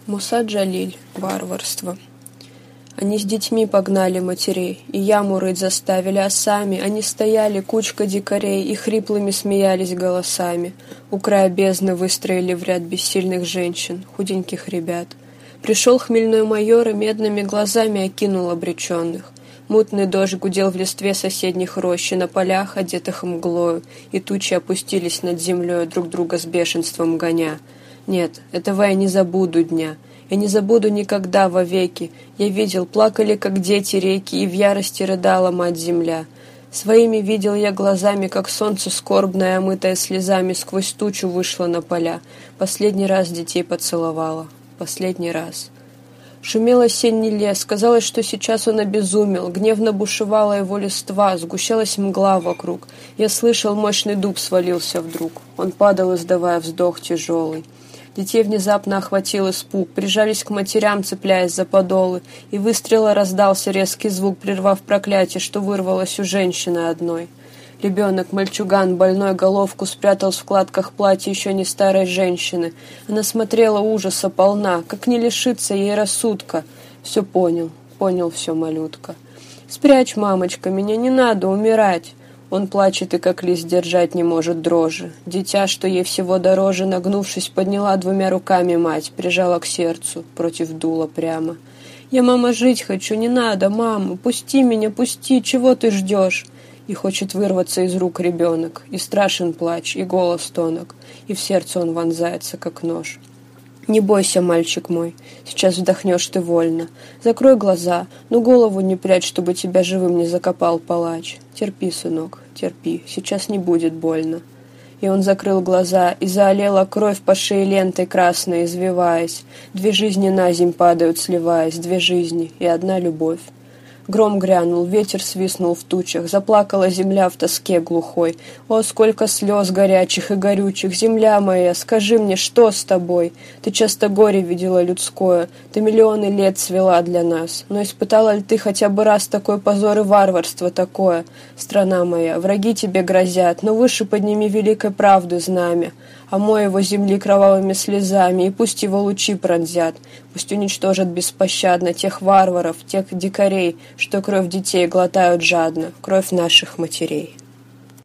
Муса Джалиль. Варварство. Они с детьми погнали матерей, и яму рыть заставили, а сами они стояли, кучка дикарей, и хриплыми смеялись голосами. У края бездны выстроили в ряд бессильных женщин, худеньких ребят. Пришел хмельной майор и медными глазами окинул обреченных. Мутный дождь гудел в листве соседних рощ, и на полях, одетых мглою, и тучи опустились над землей, друг друга с бешенством гоня. Нет, этого я не забуду дня. Я не забуду никогда вовеки. Я видел, плакали, как дети, реки, и в ярости рыдала мать-земля. Своими видел я глазами, как солнце скорбное, омытое слезами, сквозь тучу вышло на поля. Последний раз детей поцеловала. Последний раз. Шумел осенний лес, казалось, что сейчас он обезумел, гневно бушевала его листва, сгущалась мгла вокруг. Я слышал, мощный дуб свалился вдруг. Он падал, издавая вздох тяжелый. Детей внезапно охватил испуг, прижались к матерям, цепляясь за подолы, и выстрела раздался резкий звук, прервав проклятие, что вырвалось у женщины одной. Ребенок, мальчуган, больной головку спрятал в складках платья еще не старой женщины. Она смотрела ужаса полна, как не лишиться ей рассудка. Все понял все, малютка. «Спрячь, мамочка, меня не надо умирать!» Он плачет и как лист держать не может дрожи. Дитя, что ей всего дороже, нагнувшись, подняла двумя руками мать, прижала к сердцу, против дула прямо. «Я, мама, жить хочу, не надо, мама, пусти меня, пусти, чего ты ждешь?» И хочет вырваться из рук ребенок, и страшен плач, и голос тонок, и в сердце он вонзается, как нож. «Не бойся, мальчик мой, сейчас вдохнешь ты вольно. Закрой глаза, но голову не прячь, чтобы тебя живым не закопал палач. Терпи, сынок, терпи, сейчас не будет больно». И он закрыл глаза, и заолела кровь по шее лентой красной, извиваясь. 2 жизни на земь падают, сливаясь, 2 жизни и 1 любовь. Гром грянул, ветер свистнул в тучах, заплакала земля в тоске глухой. О, сколько слез горячих и горючих! Земля моя, скажи мне, что с тобой? Ты часто горе видела людское, ты миллионы лет свела для нас. Но испытала ли ты хотя бы раз такой позор и варварство такое? Страна моя, враги тебе грозят, но выше подними великой правды знамя. Омой его земли кровавыми слезами, и пусть его лучи пронзят, пусть уничтожат беспощадно тех варваров, тех дикарей, что кровь детей глотают жадно, кровь наших матерей.